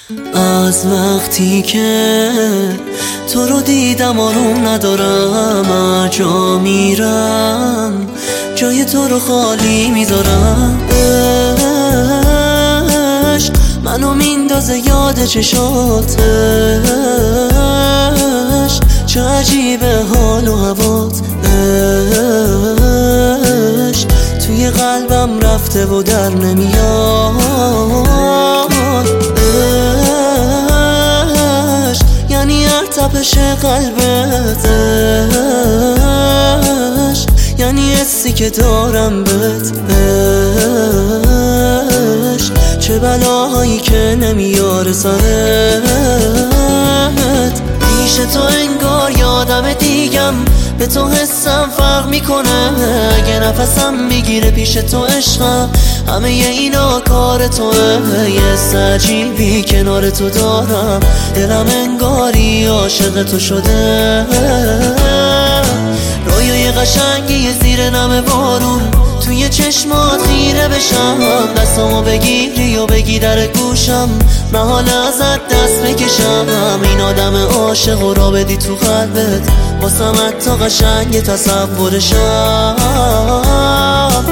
از وقتی که تو رو دیدم آروم ندارم، هر جا میرم جای تو رو خالی میذارم. عشق منو میندازه یاد چشاتش، چه عجیبه حال و هوات. عشق توی قلبم رفته و در نمیاد. عشق یعنی هر تپش قلبت، عشق یعنی حسی که دارم بهت. عشق چه بلایی که نمیاره سرت. پیش تو انگار یادم دیگم، به تو حسم فرق میکنه. اگه نفسم میگیره پیش تو عشقم، همه اینا کار توه. یه حس عجیبی کنار تو دارم، دلم انگاری عاشق تو شده. رویای قشنگی زیر نم بارون، توی چشمات خیره بشم. دستامو بگیری و بگی در گوشم، من حالا ازت دست بکشم. این آدم عاشق و را بدی تو قلبت، واسم حتی قشنگ تصورشم.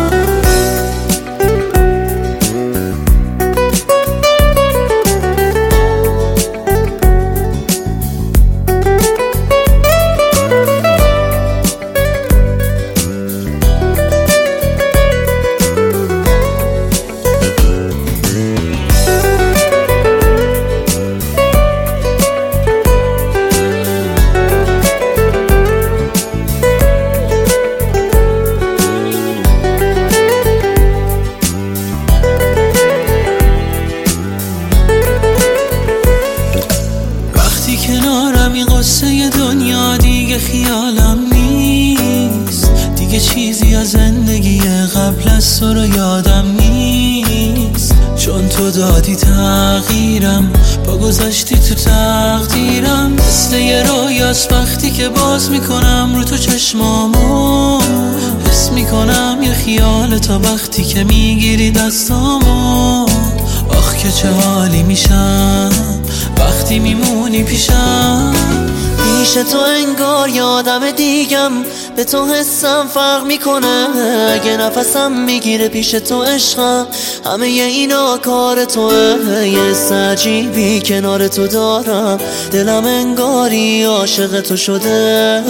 کنارم این قصه دنیا دیگه خیالم نیست، دیگه چیزی از زندگی قبل از تو رو یادم نیست. چون تو دادی تغییرم، با گذاشتی تو تقدیرم. مثل یه رویاست وقتی که باز میکنم رو تو چشمامو، حس میکنم یه خیال تا وقتی که میگیری دستامو. آخ که چه حالی میشم وقتی میمونی پیشم. پیش تو انگار یادم دیگم، به تو حسم فرق میکنه. اگه نفسم میگیره پیش تو عشقم، همه اینا کار توه. یه حس عجیبی کنار تو دارم، دلم انگاری عاشق تو شده.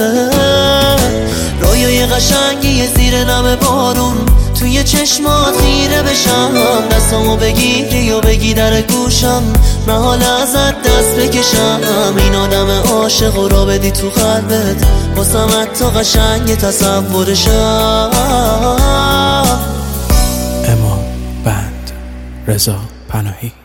رویای قشنگی زیر نم بارون، توی چشمات خیره بشم. دستامو بگیری و بگی در گوشم، من حالا ازت دست بکشم. این آدم عاشق و را بدی تو قلبت، واسم حتی قشنگ تصورشم. امام بند رضا پناهی.